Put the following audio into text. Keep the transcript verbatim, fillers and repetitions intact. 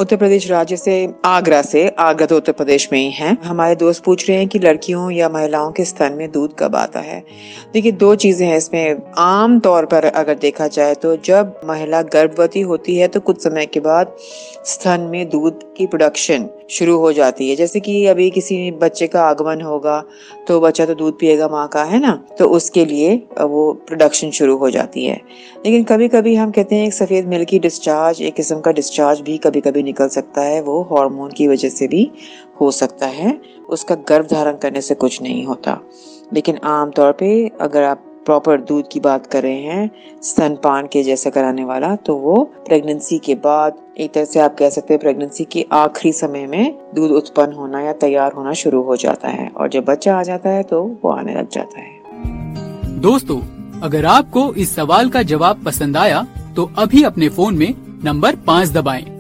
उत्तर प्रदेश राज्य से, आगरा से। आगरा तो उत्तर प्रदेश में ही है। हमारे दोस्त पूछ रहे हैं कि लड़कियों या महिलाओं के स्तन में दूध कब आता है। देखिए, दो चीजें हैं इसमें। आम तौर पर अगर देखा जाए तो जब महिला गर्भवती होती है तो कुछ समय के बाद स्तन में दूध की प्रोडक्शन शुरू हो जाती है। जैसे कि अभी किसी बच्चे का आगमन होगा तो बच्चा तो दूध पिएगा माँ का, है ना, तो उसके लिए वो प्रोडक्शन शुरू हो जाती है। लेकिन कभी कभी हम कहते हैं एक सफेद मिल्की डिस्चार्ज, एक किस्म का डिस्चार्ज भी कभी कभी निकल सकता है। वो हार्मोन की वजह से भी हो सकता है, उसका गर्भ धारण करने से कुछ नहीं होता। लेकिन आमतौर पे अगर आप प्रॉपर दूध की बात कर रहे हैं, स्तनपान के जैसा कराने वाला, तो वो प्रेगनेंसी के बाद, एक तरह से आप कह सकते हैं प्रेगनेंसी के आखिरी समय में दूध उत्पन्न होना या तैयार होना शुरू हो जाता है, और जब बच्चा आ जाता है तो वो आने लग जाता है। दोस्तों, अगर आपको इस सवाल का जवाब पसंद आया तो अभी अपने फोन में नंबर पाँच दबाएं